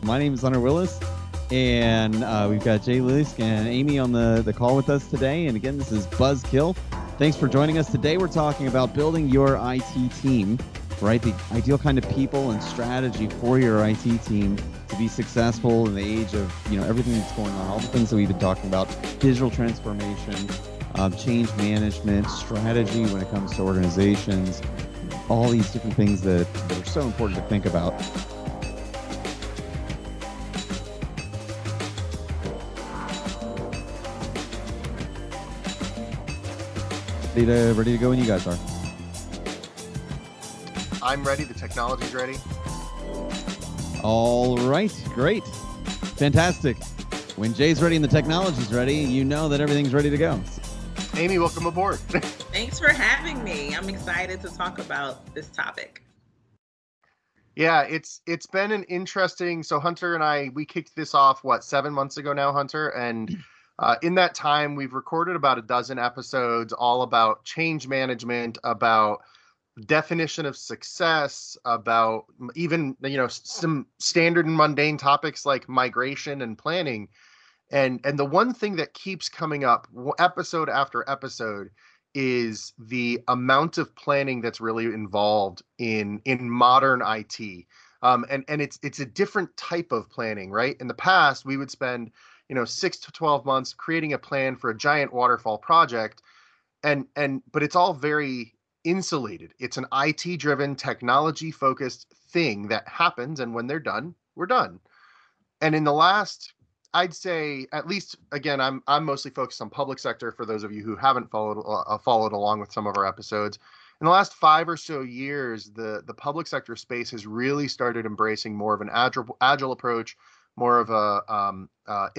My name is Hunter Willis, and we've got Jay Lusk and Amy on the call with us today. And again, this is Buzzkill. Thanks for joining us today. We're talking about building your IT team, right? The ideal kind of people and strategy for your IT team to be successful in the age of, everything that's going on, all the things that we've been talking about, digital transformation, change management, strategy when it comes to organizations, all these different things that are so important to think about. Ready to go when you guys are. I'm ready. The technology's ready. All right. Great. Fantastic. When Jay's ready and the technology's ready, you know that everything's ready to go. Amy, welcome aboard. Thanks for having me. I'm excited to talk about this topic. Yeah, it's been an interesting. So Hunter and I, we kicked this off, 7 months ago now, Hunter? And in that time, we've recorded about a dozen episodes all about change management, about definition of success, about even, some standard and mundane topics like migration and planning. And the one thing that keeps coming up episode after episode is the amount of planning that's really involved in modern IT. And it's a different type of planning, right? In the past, we would spend 6 to 12 months creating a plan for a giant waterfall project. But it's all very insulated. It's an IT driven, technology focused thing that happens. And when they're done, we're done. And in the last, I'd say, at least, again, I'm mostly focused on public sector for those of you who haven't followed along with some of our episodes. In the last 5 or so years, the public sector space has really started embracing more of an agile approach, more of a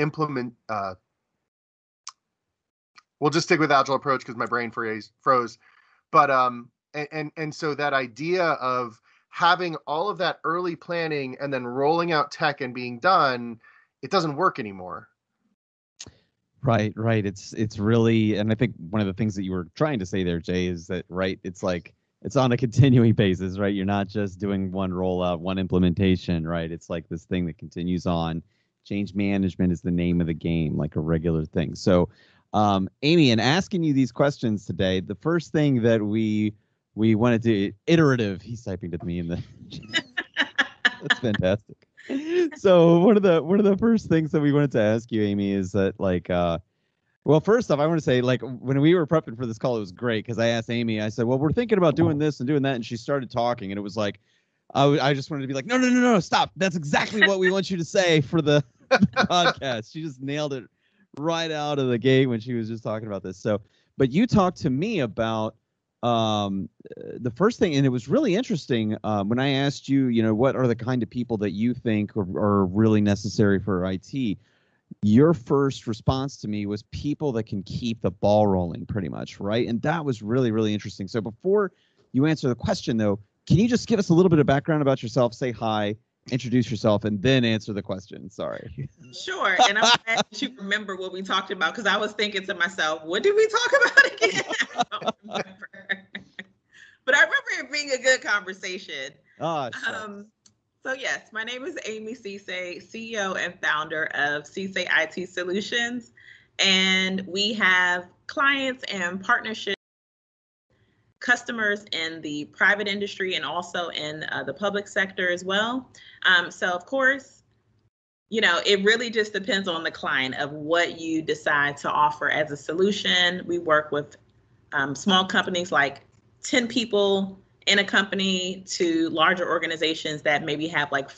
we'll just stick with agile approach because my brain froze. But and so that idea of having all of that early planning and then rolling out tech and being done, it doesn't work anymore. Right. It's really, and I think one of the things that you were trying to say there, Jay, is that, right, it's like, it's on a continuing basis, right? You're not just doing one rollout, one implementation, right? It's like this thing that continues on. Change management is the name of the game, like a regular thing. So, Amy, in asking you these questions today, the first thing that we wanted to iterative, he's typing to me in the that's fantastic. So one of the first things that we wanted to ask you, Amy, is that well, first off, I want to say, when we were prepping for this call, it was great because I asked Amy, I said, well, we're thinking about doing this and doing that. And she started talking, and it was like, I just wanted to be like, no, stop. That's exactly what we want you to say for the podcast. She just nailed it right out of the gate when she was just talking about this. So, but you talked to me about the first thing, and it was really interesting when I asked you, what are the kind of people that you think are really necessary for IT? Your first response to me was people that can keep the ball rolling, pretty much, right? And that was really, really interesting. So before you answer the question, though, can you just give us a little bit of background about yourself, say hi, introduce yourself, and then answer the question? Sorry. Sure. And I'm glad that you remember what we talked about, because I was thinking to myself, what did we talk about again? I don't remember. But I remember it being a good conversation. So yes, my name is Amy Cisse, CEO and founder of Cisse IT Solutions. And we have clients and partnerships, customers in the private industry and also in the public sector as well. So of course, it really just depends on the client of what you decide to offer as a solution. We work with small companies like 10 people in a company to larger organizations that maybe have like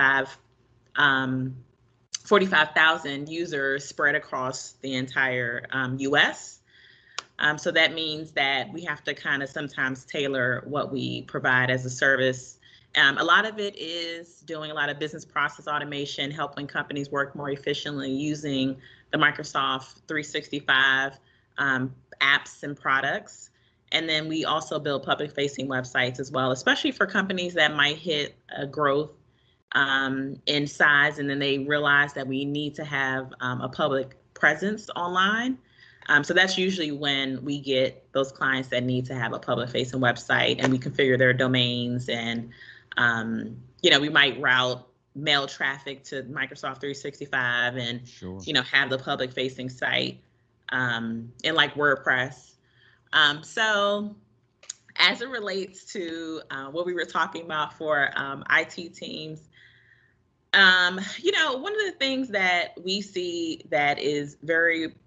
45,000 users spread across the entire US. So that means that we have to kind of sometimes tailor what we provide as a service. A lot of it is doing a lot of business process automation, helping companies work more efficiently using the Microsoft 365 apps and products. And then we also build public-facing websites as well, especially for companies that might hit a growth in size, and then they realize that we need to have a public presence online. So that's usually when we get those clients that need to have a public-facing website, and we configure their domains, and we might route mail traffic to Microsoft 365 and, Sure. have the public facing site in like WordPress. So as it relates to what we were talking about for IT teams, one of the things that we see that is very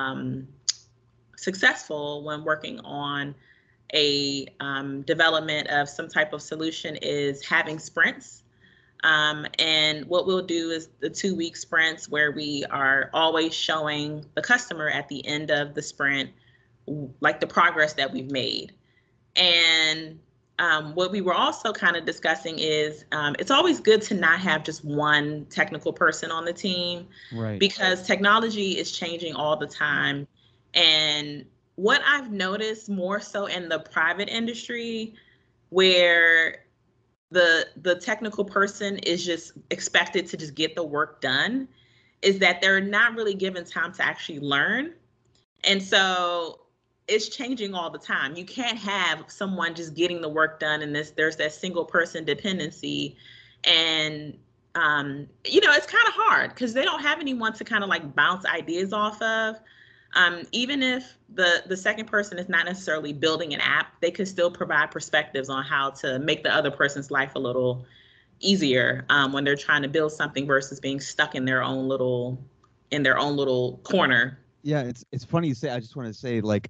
successful when working on a development of some type of solution is having sprints. And what we'll do is the 2-week sprints where we are always showing the customer at the end of the sprint, like the progress that we've made. And what we were also kind of discussing is it's always good to not have just one technical person on the team, Right. because technology is changing all the time. And what I've noticed more so in the private industry, where the technical person is just expected to just get the work done, is that they're not really given time to actually learn. And so it's changing all the time. You can't have someone just getting the work done and there's that single person dependency. And it's kind of hard because they don't have anyone to kind of like bounce ideas off of. Even if the second person is not necessarily building an app, they could still provide perspectives on how to make the other person's life a little easier when they're trying to build something versus being stuck in their own little corner. Yeah, it's funny you say. I just want to say, like,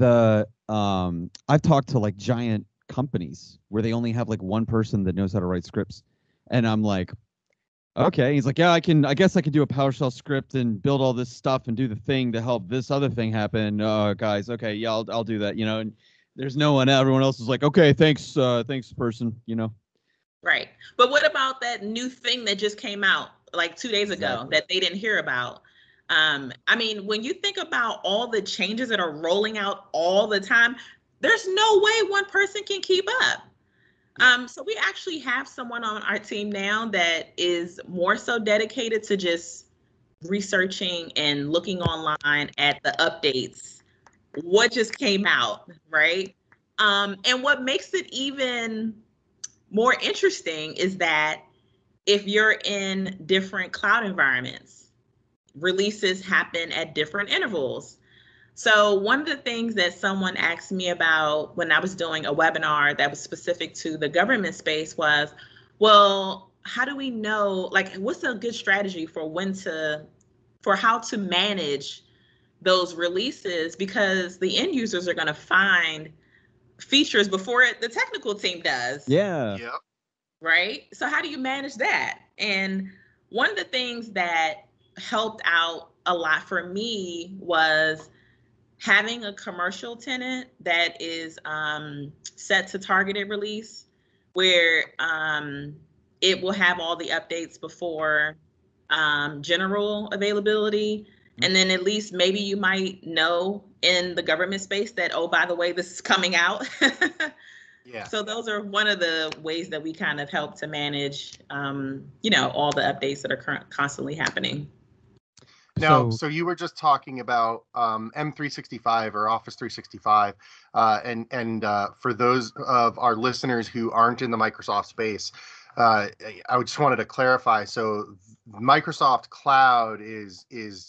I've talked to like giant companies where they only have like one person that knows how to write scripts, and I'm like, okay. He's like, yeah, I guess I can do a PowerShell script and build all this stuff and do the thing to help this other thing happen. Guys, okay, yeah, I'll do that. And there's no one. Everyone else is like, okay, thanks, person. Right. But what about that new thing that just came out like 2 days ago Exactly. that they didn't hear about? When you think about all the changes that are rolling out all the time, there's no way one person can keep up. So we actually have someone on our team now that is more so dedicated to just researching and looking online at the updates, what just came out, right? And what makes it even more interesting is that if you're in different cloud environments, releases happen at different intervals. So one of the things that someone asked me about when I was doing a webinar that was specific to the government space was, well, how do we know, like, what's a good strategy for how to manage those releases? Because the end users are going to find features before the technical team does. Yeah. Yep. Right? So how do you manage that? And one of the things that helped out a lot for me was having a commercial tenant that is set to targeted release, where it will have all the updates before general availability. And then at least maybe you might know in the government space that, oh, by the way, this is coming out. Yeah. So those are one of the ways that we kind of help to manage, all the updates that are constantly happening. Now, so you were just talking about M365 or Office 365, and for those of our listeners who aren't in the Microsoft space, I just wanted to clarify. So Microsoft Cloud is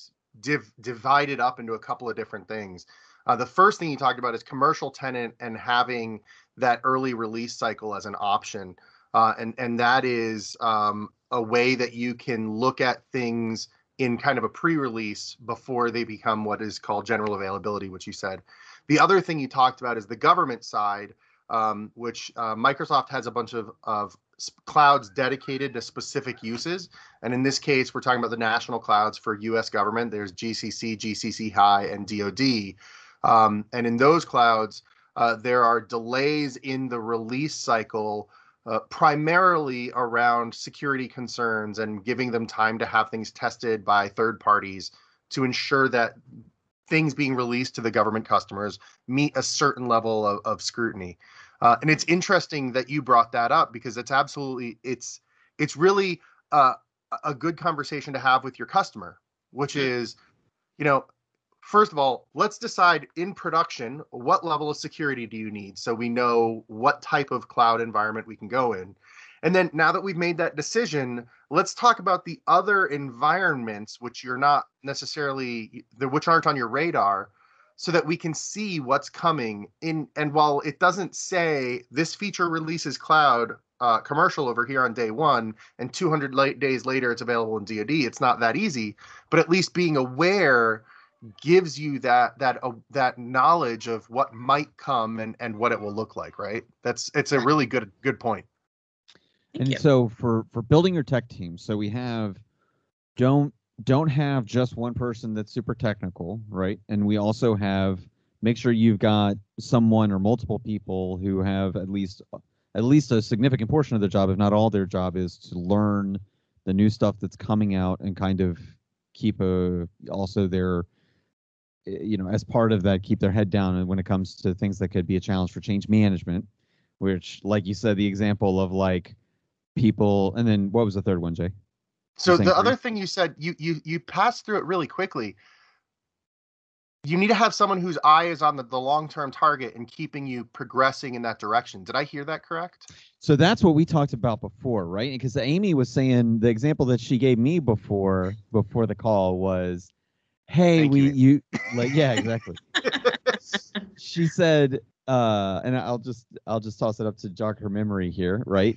divided up into a couple of different things. The first thing you talked about is commercial tenant and having that early release cycle as an option, and that is a way that you can look at things in kind of a pre-release before they become what is called general availability, which you said. The other thing you talked about is the government side, which Microsoft has a bunch of clouds dedicated to specific uses. And in this case, we're talking about the national clouds for US government. There's GCC, GCC High, and DoD. And in those clouds, there are delays in the release cycle, primarily around security concerns and giving them time to have things tested by third parties to ensure that things being released to the government customers meet a certain level of scrutiny. And it's interesting that you brought that up, because it's really a good conversation to have with your customer, which is, first of all, let's decide in production, what level of security do you need, so we know what type of cloud environment we can go in. And then now that we've made that decision, let's talk about the other environments which you're not necessarily, which aren't on your radar, so that we can see what's coming in. And while it doesn't say this feature releases cloud commercial over here on day one, and 200 days later it's available in DoD, it's not that easy. But at least being aware gives you that knowledge of what might come and what it will look like, right? It's a really good point. And so for building your tech team, so we have don't have just one person that's super technical, right? And we also have, make sure you've got someone or multiple people who have at least a significant portion of their job, if not all their job, is to learn the new stuff that's coming out and kind of keep also their, as part of that, keep their head down when it comes to things that could be a challenge for change management, which, like you said, the example of like people, and then what was the third one, Jay? So the other thing you said, you passed through it really quickly. You need to have someone whose eye is on the long-term target and keeping you progressing in that direction. Did I hear that correct? So that's what we talked about before, right? Because Amy was saying the example that she gave me before the call was, hey, yeah, exactly. She said, and I'll just toss it up to jog her memory here, right?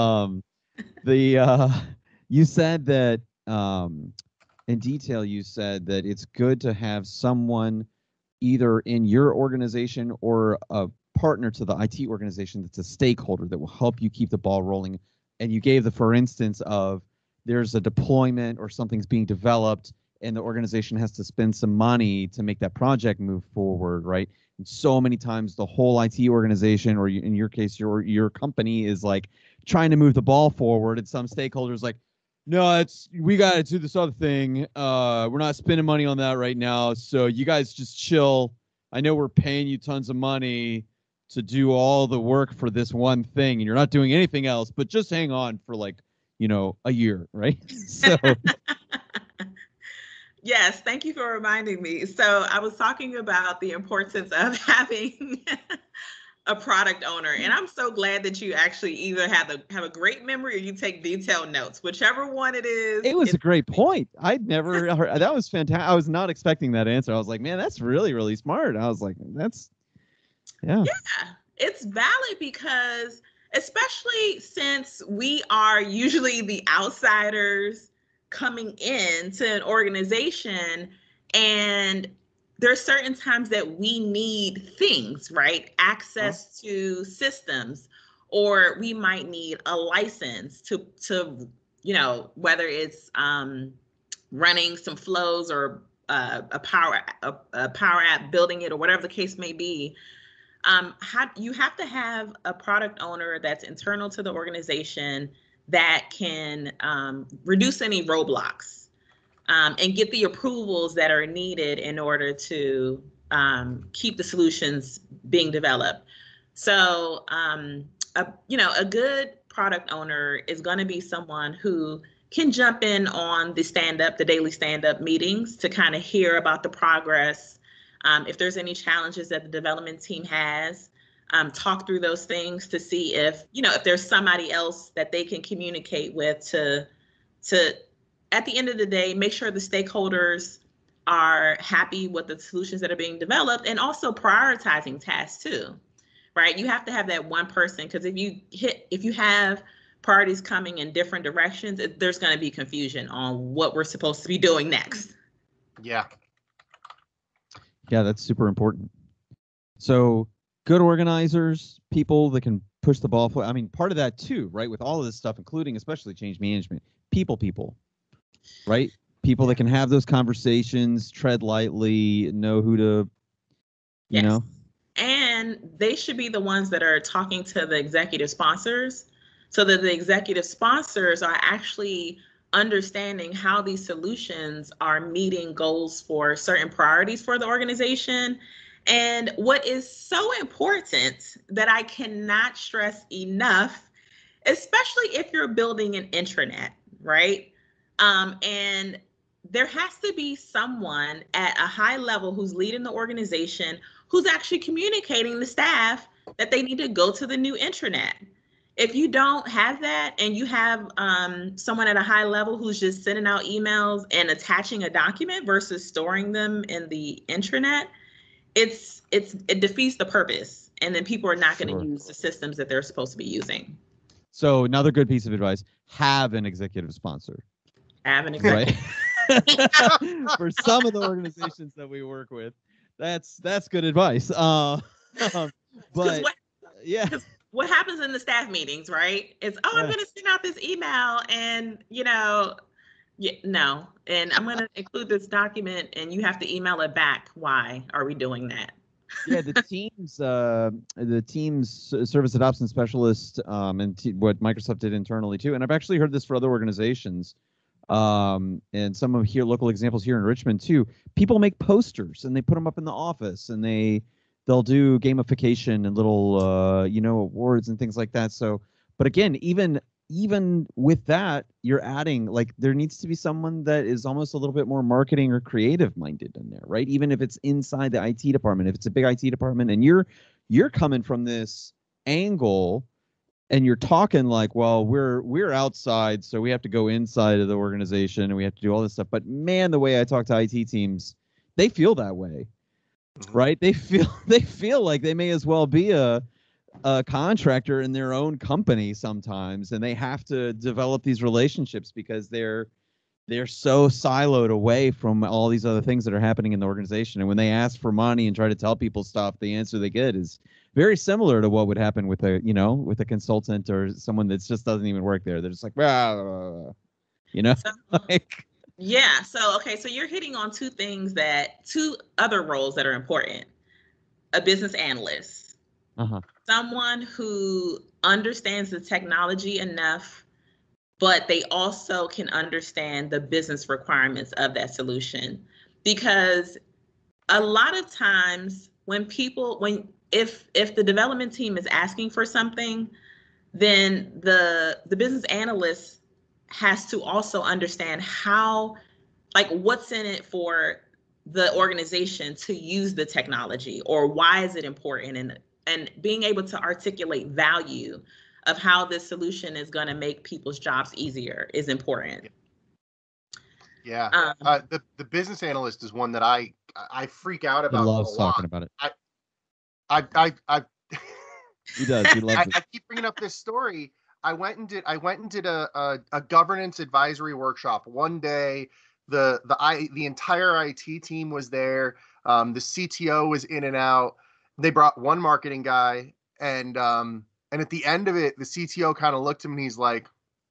You said that in detail, you said that it's good to have someone either in your organization or a partner to the IT organization that's a stakeholder that will help you keep the ball rolling. And you gave for instance of there's a deployment or something's being developed and the organization has to spend some money to make that project move forward, right? And so many times the whole IT organization, or in your case, your company is like trying to move the ball forward, and some stakeholders like, no, we got to do this other thing. We're not spending money on that right now. So you guys just chill. I know we're paying you tons of money to do all the work for this one thing, and you're not doing anything else, but just hang on for like, a year, right? So. Yes, thank you for reminding me. So I was talking about the importance of having a product owner, and I'm so glad that you actually either have a great memory or you take detailed notes, whichever one it is. It was a great point. I'd never heard that. Was fantastic. I was not expecting that answer. I was like, man, that's really, really smart. I was like, yeah, it's valid because especially since we are usually the outsiders coming into an organization, and there's certain times that we need things, right? Access to systems, or we might need a license to whether it's running some flows or a power app, building it, or whatever the case may be. You have to have a product owner that's internal to the organization that can reduce any roadblocks and get the approvals that are needed in order to keep the solutions being developed. So, a good product owner is going to be someone who can jump in on the daily stand-up meetings to kind of hear about the progress. If there's any challenges that the development team has, talk through those things to see if there's somebody else that they can communicate with to at the end of the day, make sure the stakeholders are happy with the solutions that are being developed, and also prioritizing tasks too, right? You have to have that one person, because if you have priorities coming in different directions, there's going to be confusion on what we're supposed to be doing next. Yeah, that's super important. So good organizers, people that can push the ball forward. I mean, part of that too, right? With all of this stuff, including especially change management, people, right? People that can have those conversations, tread lightly, know who to, you know. And they should be the ones that are talking to the executive sponsors, so that the executive sponsors are actually understanding how these solutions are meeting goals for certain priorities for the organization. And what is so important that I cannot stress enough, especially if you're building an intranet, right? And there has to be someone at a high level who's leading the organization, who's actually communicating the staff that they need to go to the new intranet. if you don't have that and you have someone at a high level who's just sending out emails and attaching a document versus storing them in the intranet, it defeats the purpose, and then people are not going to use the systems that they're supposed to be using. So another good piece of advice: have an executive sponsor. Have an executive. Right? For some of the organizations that we work with, that's good advice. But yeah. What happens in the staff meetings, right? Is, I'm going to send out this email and, no. And I'm going to include this document and you have to email it back. Why are we doing that? Yeah, the team's service adoption specialist and what Microsoft did internally too. And I've actually heard this for other organizations. And some of local examples here in Richmond too. People make posters and they put them up in the office and they'll do gamification and little, awards and things like that. So, but again, even with that, you're adding, like, there needs to be someone that is almost a little bit more marketing or creative minded in there, right? Even if it's inside the IT department, if it's a big IT department and you're coming from this angle and you're talking like, well, we're outside, so we have to go inside of the organization and we have to do all this stuff. But man, the way I talk to IT teams, they feel that way. Right? They feel like they may as well be a contractor in their own company sometimes, and they have to develop these relationships because they're so siloed away from all these other things that are happening in the organization. And when they ask for money and try to tell people stuff, the answer they get is very similar to what would happen with a consultant or someone that just doesn't even work there. They're just like, like. Yeah. So you're hitting on two other roles that are important. A business analyst, someone who understands the technology enough, but they also can understand the business requirements of that solution. Because a lot of times if the development team is asking for something, then the business analyst has to also understand what's in it for the organization to use the technology, or why is it important, and being able to articulate value of how this solution is going to make people's jobs easier is important. Yeah. The business analyst is one that I freak out about. He loves talking about it. He does. He loves it. I keep bringing up this story. I went and did a governance advisory workshop one day. The entire IT team was there. The CTO was in and out. They brought one marketing guy, and at the end of it, the CTO kind of looked at me and he's like,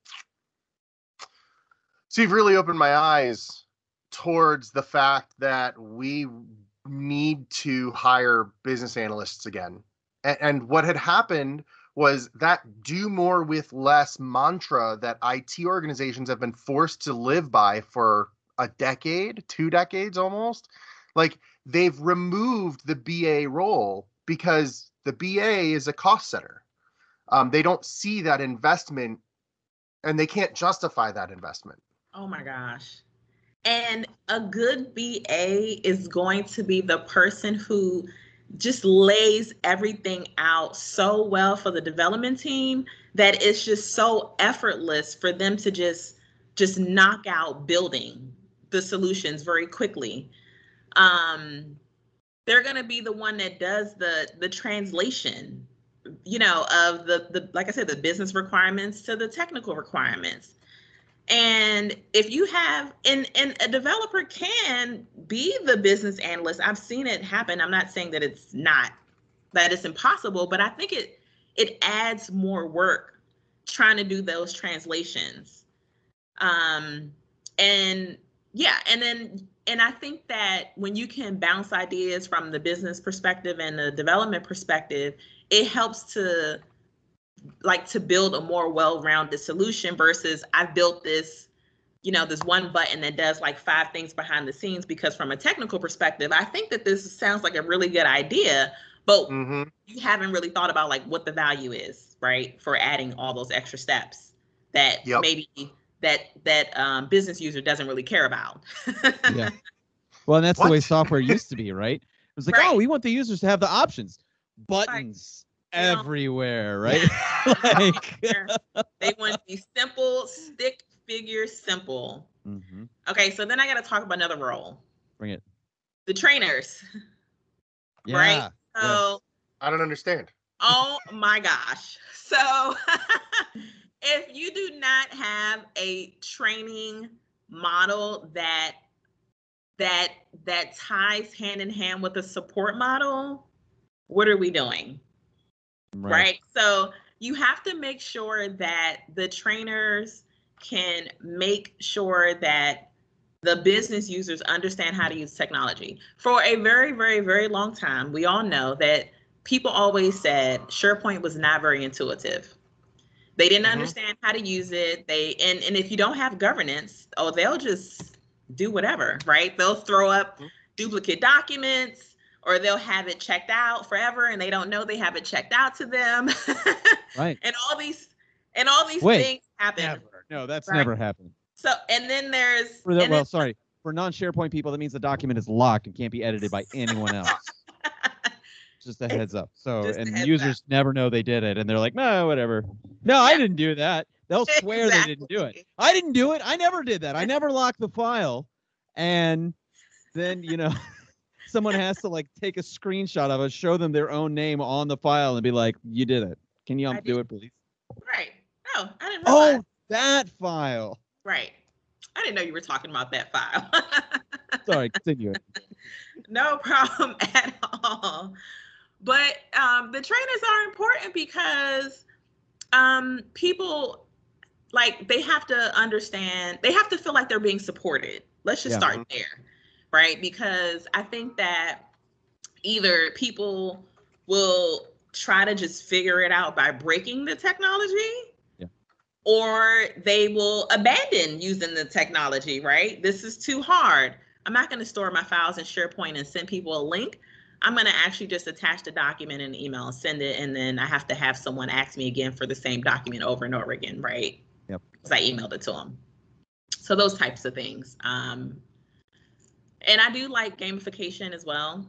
"So you've really opened my eyes towards the fact that we need to hire business analysts again." And what had happened was that do more with less mantra that IT organizations have been forced to live by for a decade, 2 decades almost. Like, they've removed the BA role because the BA is a cost center. They don't see that investment and they can't justify that investment. Oh my gosh. And a good BA is going to be the person who just lays everything out so well for the development team that it's just so effortless for them to just knock out building the solutions very quickly. They're going to be the one that does the translation, of the like I said, the business requirements to the technical requirements. And if you have, and a developer can be the business analyst. I've seen it happen. I'm not saying that it's impossible, but I think it adds more work trying to do those translations. And I think that when you can bounce ideas from the business perspective and the development perspective, it helps to build a more well-rounded solution versus I've built this, this one button that does 5 things behind the scenes, because from a technical perspective, I think that this sounds like a really good idea, but you haven't really thought about what the value is, right? For adding all those extra steps that maybe that business user doesn't really care about. Yeah. Well, and that's the way software used to be, right? It was like, oh, we want the users to have the options. Buttons. everywhere, right? Like, they want to be simple, stick figure simple. mm-hmm. Okay, so then I got to talk about another role. Bring it. The trainers. Yeah. Right? So I don't understand. Oh my gosh. So if you do not have a training model that ties hand in hand with a support model, what are we doing? Right? So you have to make sure that the trainers can make sure that the business users understand how to use technology. For a very, very, very long time, we all know that people always said SharePoint was not very intuitive. They didn't understand how to use it. And if you don't have governance, they'll just do whatever, right? They'll throw up duplicate documents, or they'll have it checked out forever and they don't know they have it checked out to them. Right. And all these things happen. Never. No, that's never happened. So, and then there's for non-SharePoint people, that means the document is locked and can't be edited by anyone else. Just a heads up. So, and users never know they did it, and they're like, no, whatever. No, I didn't do that. They'll swear they didn't do it. I didn't do it. I never did that. I never locked the file. And then, someone has to like take a screenshot of it, show them their own name on the file, and be like, you did it. Can you do it, please? Right. No, I didn't realize. Oh, that file. Right. I didn't know you were talking about that file. Sorry, continue. No problem at all. But the trainers are important because people, like, they have to understand, they have to feel like they're being supported. Let's just start there, right? Because I think that either people will try to just figure it out by breaking the technology, or they will abandon using the technology, right? This is too hard. I'm not going to store my files in SharePoint and send people a link. I'm going to actually just attach the document in an email and send it, and then I have to have someone ask me again for the same document over and over again, right? Yep. Because I emailed it to them. So those types of things. And I do like gamification as well.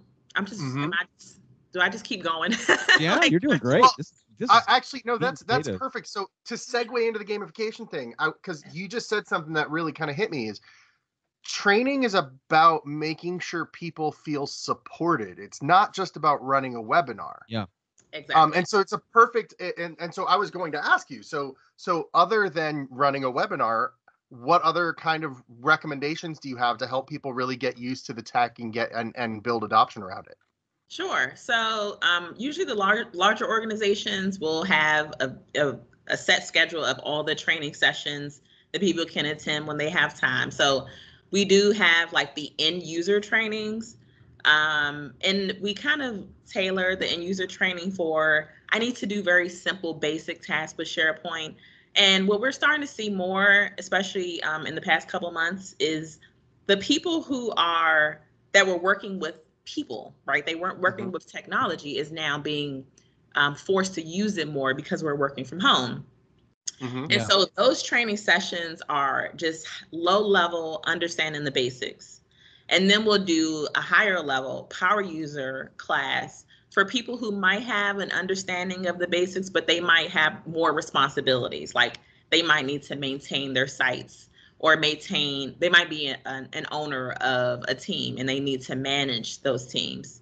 Do I just keep going? Yeah, you're doing great. Well, actually, no, that's perfect. So to segue into the gamification thing, because you just said something that really kind of hit me, is training is about making sure people feel supported. It's not just about running a webinar. Yeah. Exactly. And so it's a perfect, and so I was going to ask you, so other than running a webinar, what other kind of recommendations do you have to help people really get used to the tech and and build adoption around it? Sure. So usually the larger organizations will have a set schedule of all the training sessions that people can attend when they have time. So we do have like the end user trainings, and we kind of tailor the end user training for, I need to do very simple basic tasks with SharePoint. And what we're starting to see more, especially in the past couple of months, is the people that were working with people, right? They weren't working with technology, is now being forced to use it more because we're working from home. And so those training sessions are just low level, understanding the basics. And then we'll do a higher level power user class for people who might have an understanding of the basics, but they might have more responsibilities. Like they might need to maintain their sites, or they might be an owner of a team and they need to manage those teams.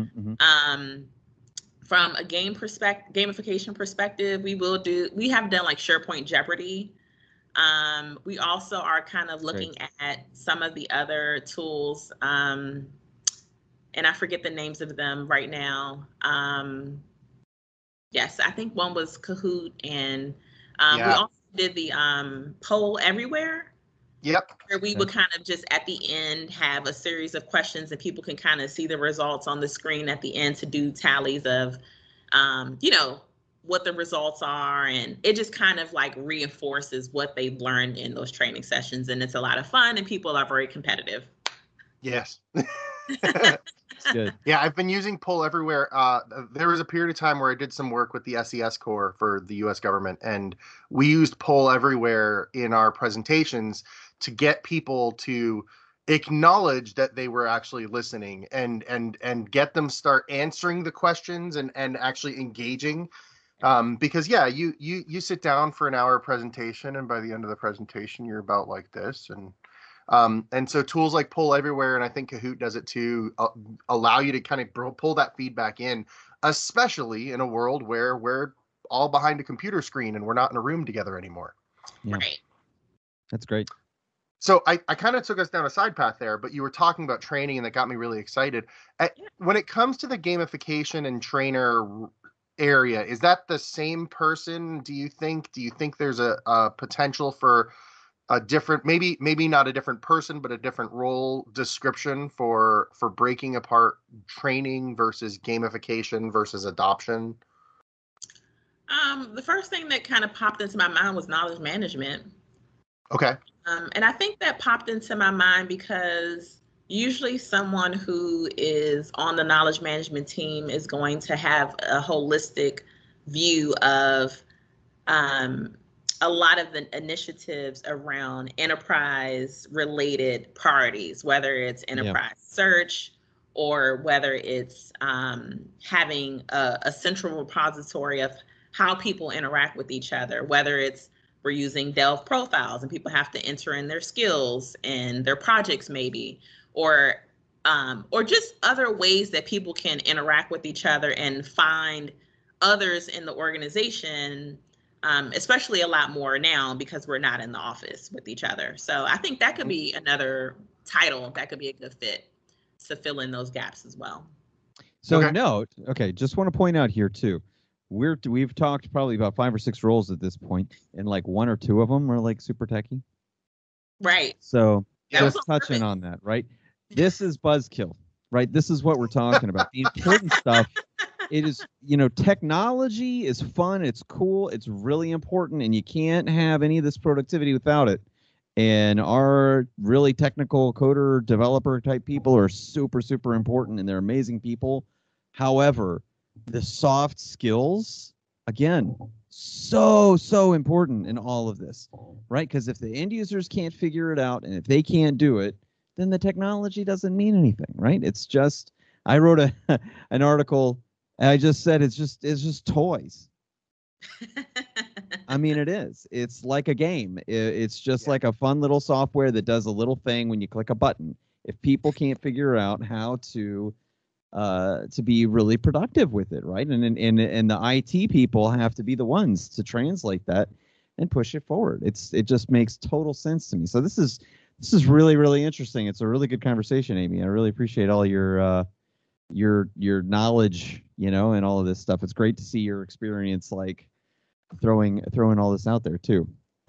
From a gamification perspective, we have done like SharePoint Jeopardy. We also are kind of looking at some of the other tools, and I forget the names of them right now. Yes, I think one was Kahoot, and we also did the Poll Everywhere. Yep. Where we would kind of just at the end have a series of questions and people can kind of see the results on the screen at the end to do tallies of, what the results are. And it just kind of like reinforces what they've learned in those training sessions. And it's a lot of fun and people are very competitive. Yes. Good. Yeah, I've been using Poll Everywhere. There was a period of time where I did some work with the SES Corps for the U.S. government, and we used Poll Everywhere in our presentations to get people to acknowledge that they were actually listening and get them start answering the questions and actually engaging. Because you sit down for an hour presentation, and by the end of the presentation, you're about like this. And so tools like Poll Everywhere, and I think Kahoot does it too, allow you to kind of pull that feedback in, especially in a world where we're all behind a computer screen and we're not in a room together anymore. Yeah. Right. That's great. So I kind of took us down a side path there, but you were talking about training, and that got me really excited. When it comes to the gamification and trainer area, is that the same person? Do you think there's a potential for a different, maybe not a different person, but a different role description for breaking apart training versus gamification versus adoption? The first thing that kind of popped into my mind was knowledge management. Okay. And I think that popped into my mind because usually someone who is on the knowledge management team is going to have a holistic view of a lot of the initiatives around enterprise-related priorities, whether it's enterprise search or whether it's having a central repository of how people interact with each other, whether it's we're using Delve profiles and people have to enter in their skills and their projects maybe, or just other ways that people can interact with each other and find others in the organization, especially a lot more now because we're not in the office with each other. So I think that could be another title that could be a good fit to fill in those gaps as well. So just want to point out here too, we've talked probably about 5 or 6 roles at this point, and like 1 or 2 of them are like super techie. Right. So just touching on that, right? This is Buzzkill, right? This is what we're talking about. The important stuff. It is, technology is fun. It's cool. It's really important, and you can't have any of this productivity without it. And our really technical coder, developer type people are super, super important, and they're amazing people. However, the soft skills, again, so important in all of this, right? Because if the end users can't figure it out, and if they can't do it, then the technology doesn't mean anything, right? It's just, I wrote an article, and I just said it's just toys. I mean, it is. It's like a game. It's just like a fun little software that does a little thing when you click a button. If people can't figure out how to be really productive with it, right? And the IT people have to be the ones to translate that and push it forward. It just makes total sense to me. So this is really, really interesting. It's a really good conversation, Amy. I really appreciate all your knowledge, and all of this stuff. It's great to see your experience, like throwing all this out there too.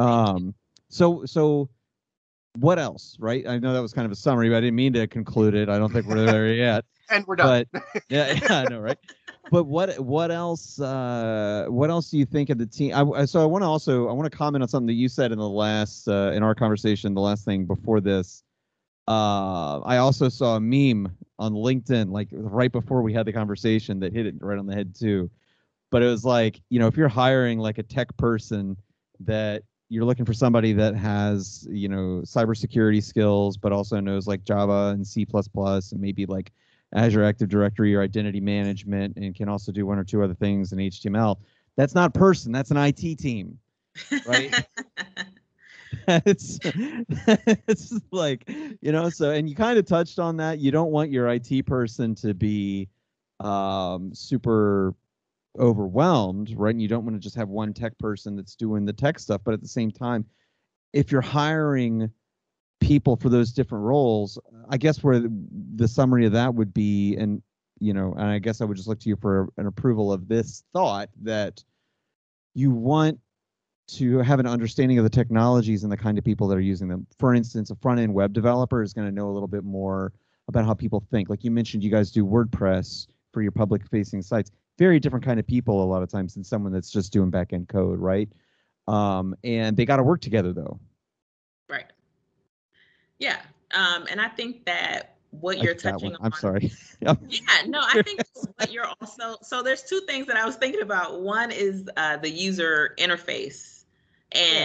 So what else, right? I know that was kind of a summary, but I didn't mean to conclude it. I don't think we're there yet. And we're done. But yeah, I know, right? But what else? What else do you think of the team? I want to comment on something that you said in the last in our conversation. The last thing before this, I also saw a meme on LinkedIn, like right before we had the conversation, that hit it right on the head too. But it was like, if you're hiring like a tech person, that you're looking for somebody that has, cybersecurity skills, but also knows like Java and C++ and maybe like Azure Active Directory or identity management, and can also do 1 or 2 other things in HTML. That's not a person. That's an IT team, right? it's like, so, and you kind of touched on that. You don't want your IT person to be super overwhelmed, right? And you don't want to just have one tech person that's doing the tech stuff. But at the same time, if you're hiring people for those different roles, I guess where the summary of that would be, and I guess I would just look to you for an approval of this thought, that you want to have an understanding of the technologies and the kind of people that are using them. For instance, a front-end web developer is going to know a little bit more about how people think. Like you mentioned, you guys do WordPress for your public-facing sites. Very different kind of people a lot of times than someone that's just doing back-end code, right? And they got to work together, though. Right. Yeah. And I think that what you're touching on. I'm sorry. Yeah, no, I think what you're also, so there's 2 things that I was thinking about. One is the user interface. And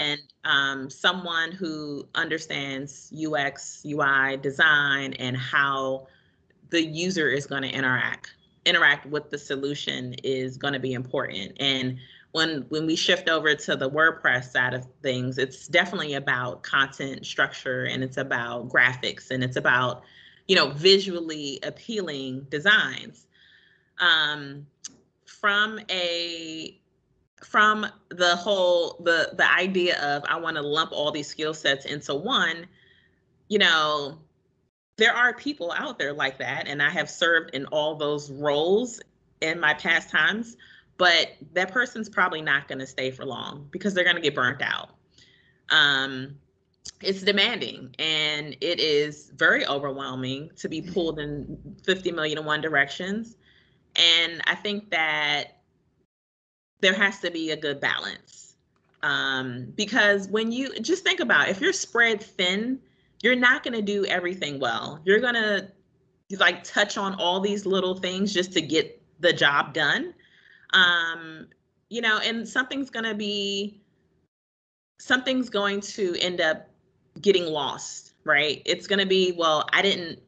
someone who understands UX, UI design, and how the user is going to interact with the solution is going to be important. And when we shift over to the WordPress side of things, it's definitely about content structure, and it's about graphics, and it's about, visually appealing designs. From the whole the idea of I want to lump all these skill sets into one, there are people out there like that, and I have served in all those roles in my past times, but that person's probably not going to stay for long because they're going to get burnt out. It's demanding, and it is very overwhelming to be pulled in 50 million and one directions. And I think that there has to be a good balance, because when you just think about, if you're spread thin, you're not going to do everything well. You're going to touch on all these little things just to get the job done. And something's going to end up getting lost, right? It's going to be, well, I didn't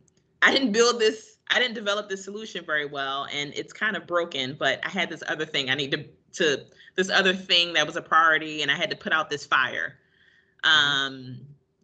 develop this solution very well, and it's kind of broken, but I had this other thing I need to this other thing that was a priority, and I had to put out this fire. And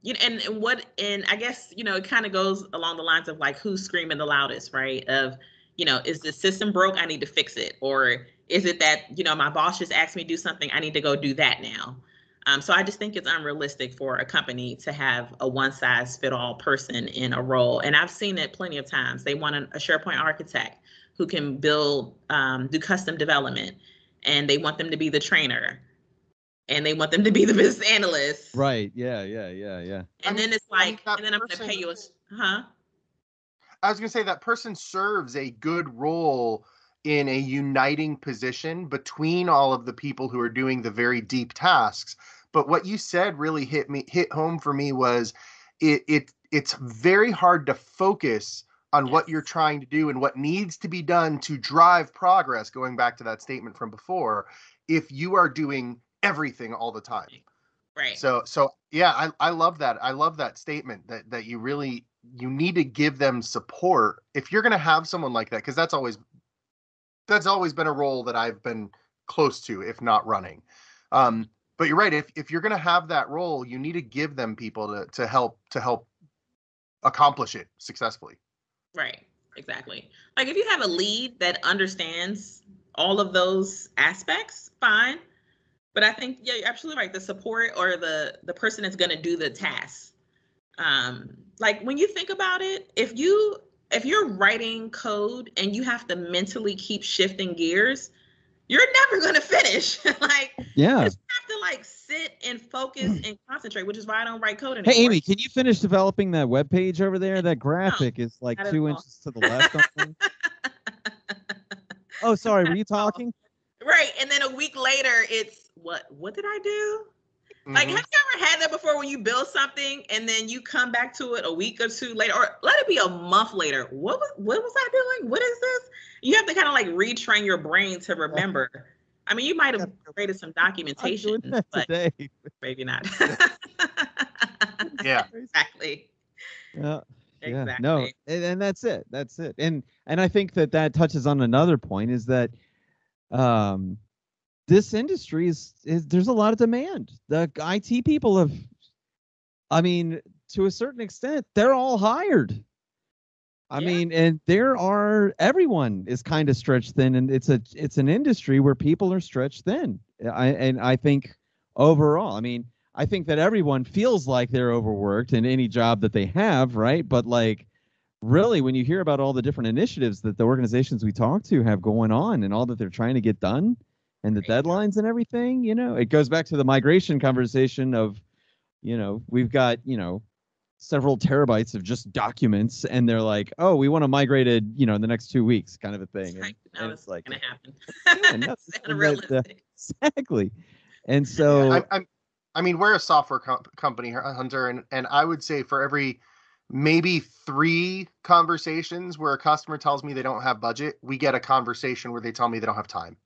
I guess, it kind of goes along the lines of who's screaming the loudest, right? Of, is the system broke? I need to fix it. Or is it that, my boss just asked me to do something, I need to go do that now. So I just think it's unrealistic for a company to have a one-size-fit-all person in a role. And I've seen it plenty of times. They want a SharePoint architect who can do custom development, and they want them to be the trainer, and they want them to be the business analyst. Right. Yeah. And then it's and then I'm going to pay you I was going to say that person serves a good role in a uniting position between all of the people who are doing the very deep tasks. But what you said really hit home for me was it's very hard to focus on what you're trying to do and what needs to be done to drive progress, going back to that statement from before, if you are doing everything all the time. Right. So yeah, I love that. I love that statement that you need to give them support if you're going to have someone like that, because that's always been a role that I've been close to, if not running. But you're right. If you're going to have that role, you need to give them people to help accomplish it successfully. Right. Exactly. If you have a lead that understands all of those aspects, fine. But I think, yeah, you're absolutely right. The support, or the person that's going to do the task. When you think about it, if you're writing code and you have to mentally keep shifting gears, you're never going to finish. Yeah. You just have to sit and focus and concentrate, which is why I don't write code anymore. Hey, Amy, can you finish developing that web page over there? That graphic is 2 inches to the left. Oh, sorry. Were you talking? Right. And then a week later, it's what did I do? Mm-hmm. Have you ever had that before, when you build something and then you come back to it a week or two later, or let it be a month later? What was I doing? What is this? You have to kind of retrain your brain to remember. I mean, you might have created some documentation, but today. Maybe not. Yeah. Exactly. Yeah. Exactly. Yeah. No, and that's it. That's it. And I think that touches on another point, is that this industry is there's a lot of demand. The IT people to a certain extent, they're all hired. I mean, and everyone is kind of stretched thin, and it's an industry where people are stretched thin. I think overall, I think that everyone feels like they're overworked in any job that they have, right? But really, when you hear about all the different initiatives that the organizations we talk to have going on, and all that they're trying to get done, and the deadlines and everything, it goes back to the migration conversation of, we've got, several terabytes of just documents, and they're like, oh, we want to migrate it, in the next 2 weeks, kind of a thing. And it's going to happen. Yeah, it's unrealistic. Exactly. And so, we're a software company, Hunter, and I would say for every maybe 3 conversations where a customer tells me they don't have budget, we get a conversation where they tell me they don't have time.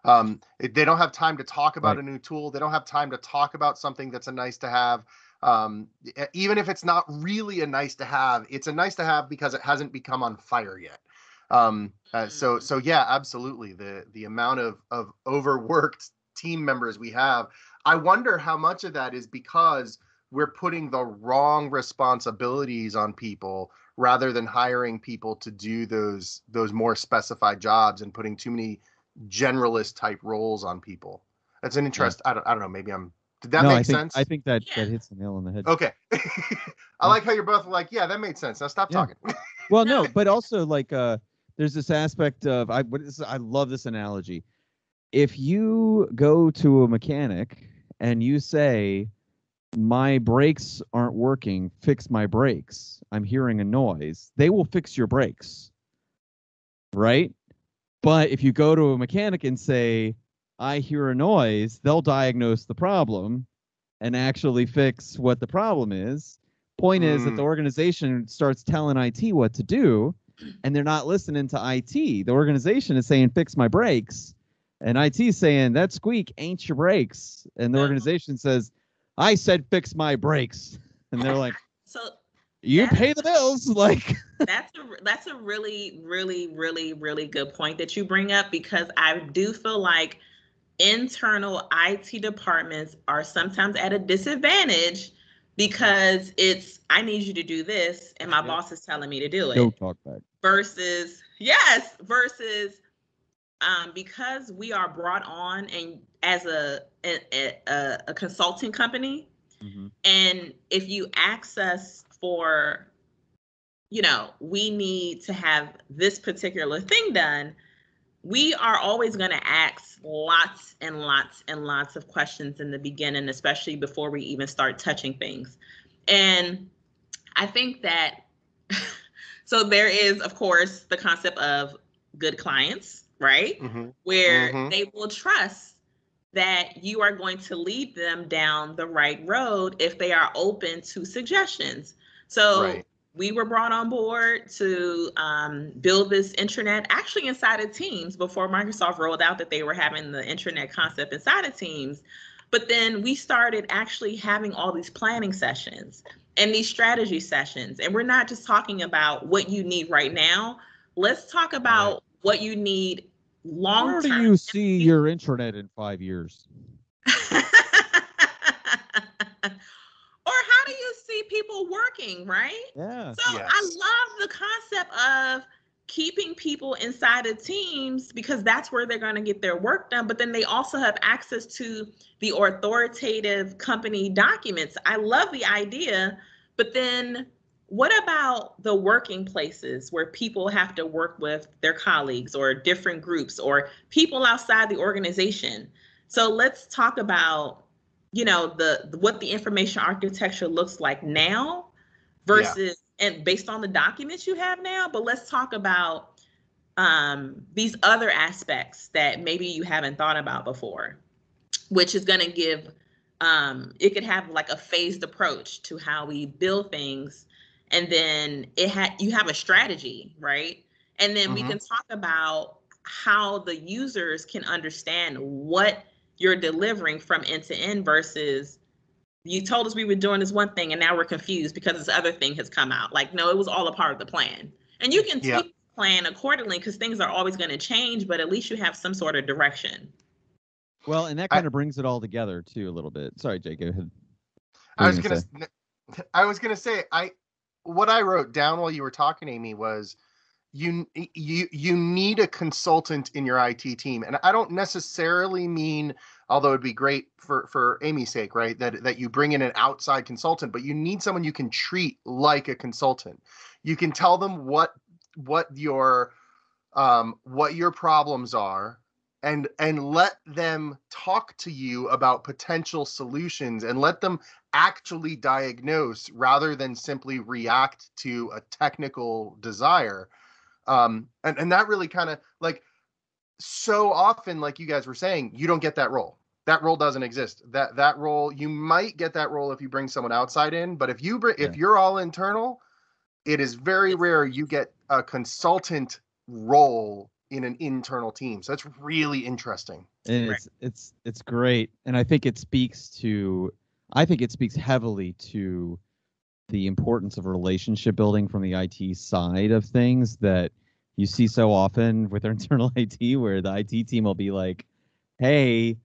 They don't have time to talk about Right. a new tool. They don't have time to talk about something that's a nice to have. Even if it's not really a nice to have, it's a nice to have because it hasn't become on fire yet. So yeah, absolutely. The amount of overworked team members we have, I wonder how much of that is because we're putting the wrong responsibilities on people rather than hiring people to do those more specified jobs and putting too many generalist type roles on people. That's an Yeah. interest. I don't know. Maybe did that No, make I think sense? that Yeah. hits the nail on the head. Okay. I Yeah. like how you're both like, yeah, that made sense. Now stop Yeah. talking. Well, No. no, but also like there's this aspect of I love this analogy. If you go to a mechanic and you say my brakes aren't working, fix my brakes, I'm hearing a noise, they will fix your brakes, right? But if you go to a mechanic and say I hear a noise, they'll diagnose the problem and actually fix what the problem is. Point is that the organization starts telling IT what to do, and they're not listening to IT. The organization is saying, fix my brakes. And IT saying, that squeak ain't your brakes. And the organization says, I said, fix my brakes. And they're like, So you pay the bills. Like, that's a really, really, really, really good point that you bring up, because I do feel like internal IT departments are sometimes at a disadvantage because it's, I need you to do this and my boss is telling me to do it. don't talk back. Versus because we are brought on and as a consulting company, Mm-hmm. and if you ask us for, we need to have this particular thing done, we are always going to ask lots and lots and lots of questions in the beginning, especially before we even start touching things. And I think that, so there is, of course, the concept of good clients, right? Mm-hmm. Where Mm-hmm. they will trust that you are going to lead them down the right road if they are open to suggestions. So Right. we were brought on board to build this intranet actually inside of Teams before Microsoft rolled out that they were having the intranet concept inside of Teams. But then we started actually having all these planning sessions and these strategy sessions. And we're not just talking about what you need right now. Let's talk about what you need long term. Where do you see your intranet in 5 years? Or how do you see people working, right? Yeah. So Yes. I love the concept of keeping people inside of Teams because that's where they're going to get their work done. But then they also have access to the authoritative company documents. I love the idea, but then what about the working places where people have to work with their colleagues or different groups or people outside the organization? So let's talk about, what the information architecture looks like now versus and based on the documents you have now. But let's talk about these other aspects that maybe you haven't thought about before, which is going to give it could have like a phased approach to how we build things, and then you have a strategy, right? And then we can talk about how the users can understand what you're delivering from end to end versus you told us we were doing this one thing and now we're confused because this other thing has come out. Like, no, it was all a part of the plan. And you can tweak the plan accordingly because things are always going to change, but at least you have some sort of direction. Well, and that kind of brings it all together too a little bit. Sorry, Jake, go ahead. I was gonna say what I wrote down while you were talking, Amy, was you need a consultant in your IT team. And I don't necessarily mean, although it'd be great for Amy's sake, right, that you bring in an outside consultant, but you need someone you can treat like a consultant. You can tell them what your problems are and let them talk to you about potential solutions and let them actually diagnose rather than simply react to a technical desire. And that really kind of like, so often, like you guys were saying, you don't get that role. That role doesn't exist. That role, you might get that role if you bring someone outside in, but if you're all internal, it is very rare you get a consultant role in an internal team. So that's really interesting. And it's great, and I think it speaks heavily to the importance of relationship building from the IT side of things that you see so often with our internal IT, where the IT team will be like, hey,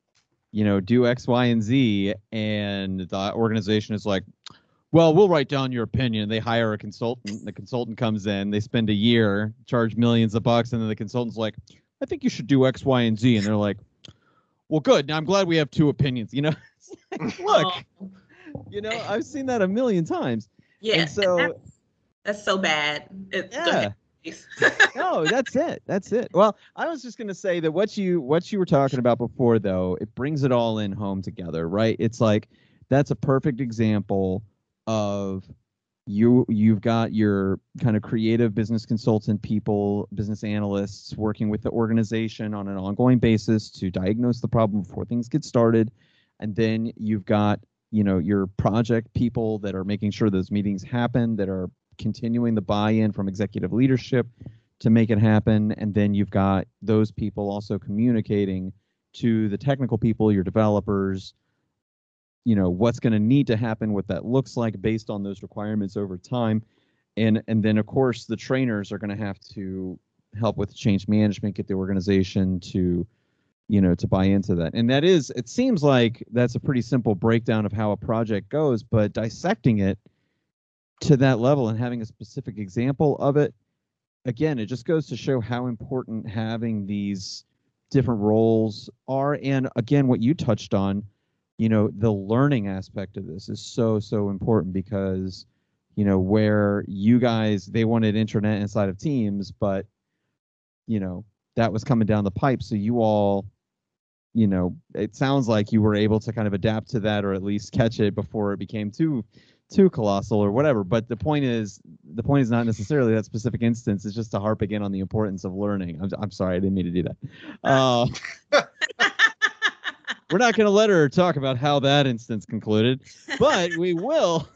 do X, Y, and Z. And the organization is like, well, we'll write down your opinion. They hire a consultant. The consultant comes in. They spend a year, charge millions of bucks. And then the consultant's like, I think you should do X, Y, and Z. And they're like, well, good. Now I'm glad we have two opinions. Look, I've seen that a million times. Yeah. And so that's so bad. Yeah. No, that's it. That's it. Well, I was just going to say that what you were talking about before, though, it brings it all in home together, right? It's like that's a perfect example of you've got your kind of creative business consultant people, business analysts working with the organization on an ongoing basis to diagnose the problem before things get started. And then you've got, your project people that are making sure those meetings happen, that are continuing the buy-in from executive leadership to make it happen. And then you've got those people also communicating to the technical people, your developers, what's going to need to happen, what that looks like based on those requirements over time. And then, of course, the trainers are going to have to help with change management, get the organization to buy into that. And it seems like that's a pretty simple breakdown of how a project goes, but dissecting it to that level and having a specific example of it, again, it just goes to show how important having these different roles are. And again, what you touched on, the learning aspect of this is so, so important because, where you guys, they wanted internet inside of Teams, but, that was coming down the pipe. So you all, it sounds like you were able to kind of adapt to that or at least catch it before it became too colossal or whatever. But the point is not necessarily that specific instance. It's just to harp again on the importance of learning. I'm sorry, I didn't mean to do that. We're not going to let her talk about how that instance concluded, but we will.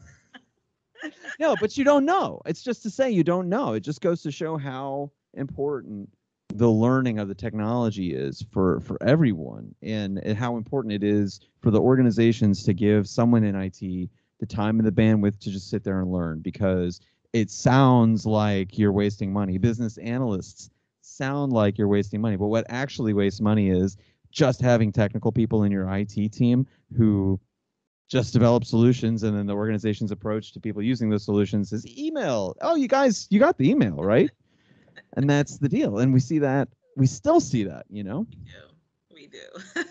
No, but you don't know. It's just to say you don't know. It just goes to show how important the learning of the technology is for everyone, and how important it is for the organizations to give someone in IT the time and the bandwidth to just sit there and learn, because it sounds like you're wasting money. Business analysts sound like you're wasting money, but what actually wastes money is just having technical people in your IT team who just develop solutions, and then the organization's approach to people using those solutions is email. Oh, you guys, you got the email, right? And that's the deal. And we still see that, We do.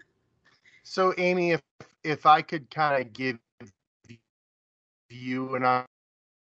So, Amy, if I could kind of give you and I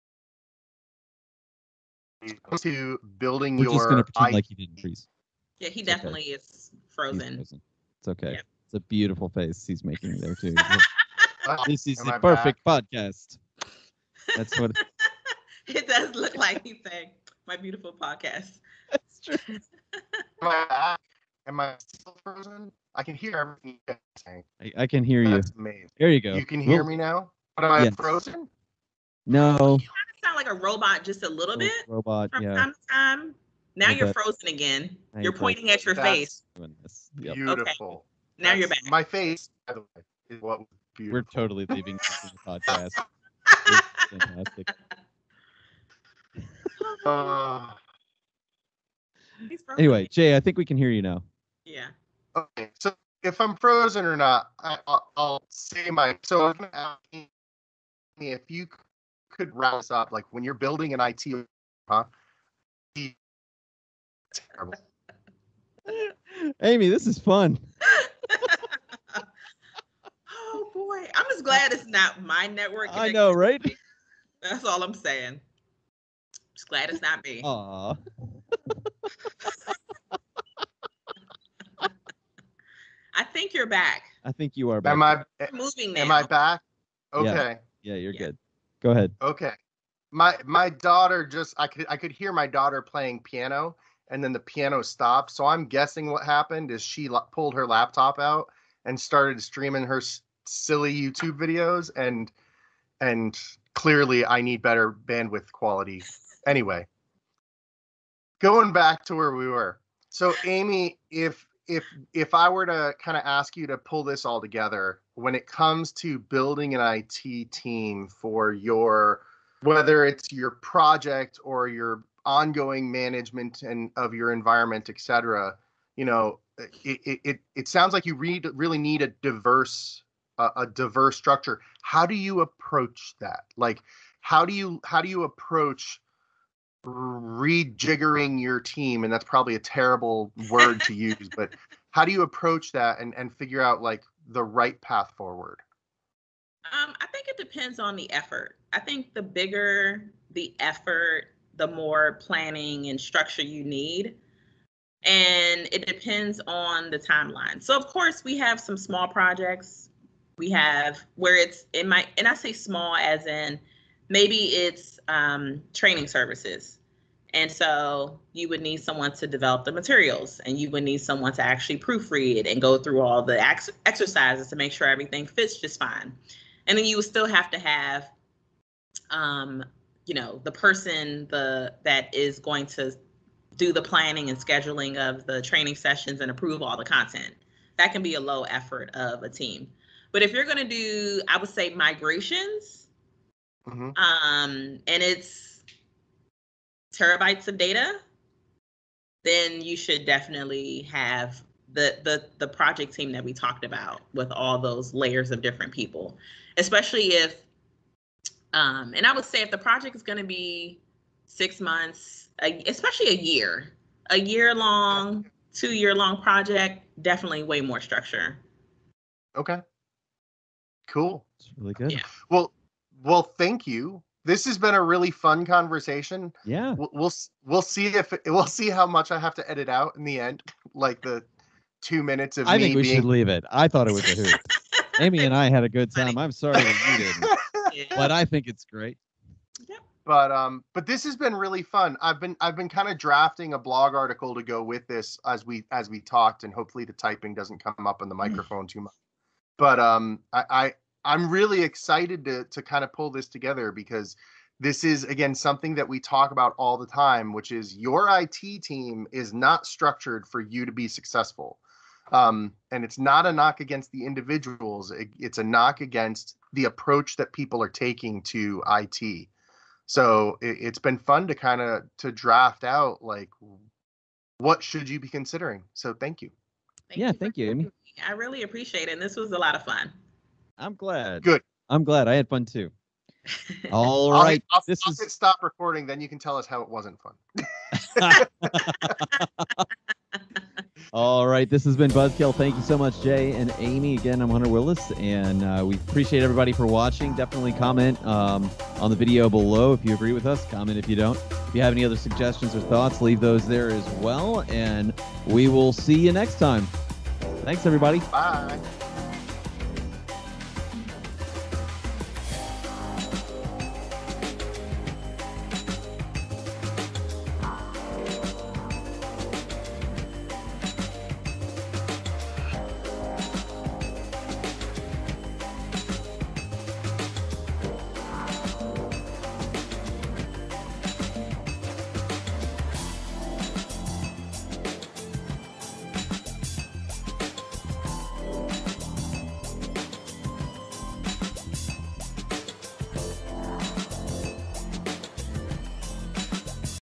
to building We're your just going to pretend like he didn't freeze. Yeah, he definitely is frozen. It's okay. Yeah. It's a beautiful face he's making there too. This is Am I a perfect back? podcast. That's what It does look like he's saying, my beautiful podcast. that's true. Am I back? Am I still frozen? I can hear everything you're saying. I can hear you. That's amazing. There you go. You can hear me now? But am I Yes. frozen? No. You kind of sound like a robot just a little bit Robot, from yeah. time to time. Now I you're bet. frozen again. I You're bet. pointing at your That's face. Doing this. Yep. Beautiful. Now you're That's- back. My face, by the way, is what was beautiful. We're totally leaving this in the podcast. It's fantastic. He's frozen. Anyway, Jay, I think we can hear you now. Yeah. Okay, so if I'm frozen or not, I'll say my. So I was going to ask me if you could wrap us up, like when you're building an IT, huh? Terrible. Amy, this is fun. Oh boy, I'm just glad it's not my network. I know, right? That's all I'm saying. Just glad it's not me. Aw. I think you're back. I think you are back. You're moving now. Am I back? Yeah. Okay. Yeah, you're Yeah. good. Go ahead. Okay. My daughter I could hear my daughter playing piano, and then the piano stopped. So I'm guessing what happened is she pulled her laptop out and started streaming her silly YouTube videos, and clearly I need better bandwidth quality. Anyway, going back to where we were. So Amy, if I were to kind of ask you to pull this all together, when it comes to building an IT team for your, whether it's your project or your ongoing management and of your environment, et cetera, you know, it sounds like you really need a diverse structure. How do you approach that? Like, how do you approach rejiggering your team? And that's probably a terrible word to use, but how do you approach that and figure out like the right path forward? I think it depends on the effort. I think the bigger the effort, the more planning and structure you need. And it depends on the timeline. So of course we have some small projects. We have where and I say small as in maybe it's training services. And so you would need someone to develop the materials, and you would need someone to actually proofread and go through all the exercises to make sure everything fits just fine. And then you would still have to have, the person that is going to do the planning and scheduling of the training sessions and approve all the content. That can be a low effort of a team. But if you're going to do, I would say migrations, and it's terabytes of data, then you should definitely have the project team that we talked about with all those layers of different people, especially if, and I would say if the project is going to be 6 months, especially a year long, 2 year long project, definitely way more structure. Okay. Cool. It's really good. Yeah. Well, thank you. This has been a really fun conversation. Yeah. We'll see how much I have to edit out in the end, like the 2 minutes of me. I think we should leave it. I thought it was a hoot. Amy and I had a good time. I'm sorry that you didn't, but I think it's great. Yep. But this has been really fun. I've been kind of drafting a blog article to go with this as we talked, and hopefully the typing doesn't come up on the microphone too much. But I'm really excited to kind of pull this together, because this is, again, something that we talk about all the time, which is your IT team is not structured for you to be successful. And it's not a knock against the individuals. It's a knock against the approach that people are taking to IT. So it's been fun to draft out, like, what should you be considering? So thank you. Thank you, Amy. I really appreciate it. And this was a lot of fun. I'm glad. Good. I'm glad. I had fun too. All right. I'll hit stop recording, then you can tell us how it wasn't fun. All right. This has been Buzzkill. Thank you so much, Jay and Amy. Again, I'm Hunter Willis, and we appreciate everybody for watching. Definitely comment on the video below if you agree with us. Comment if you don't. If you have any other suggestions or thoughts, leave those there as well. And we will see you next time. Thanks, everybody. Bye.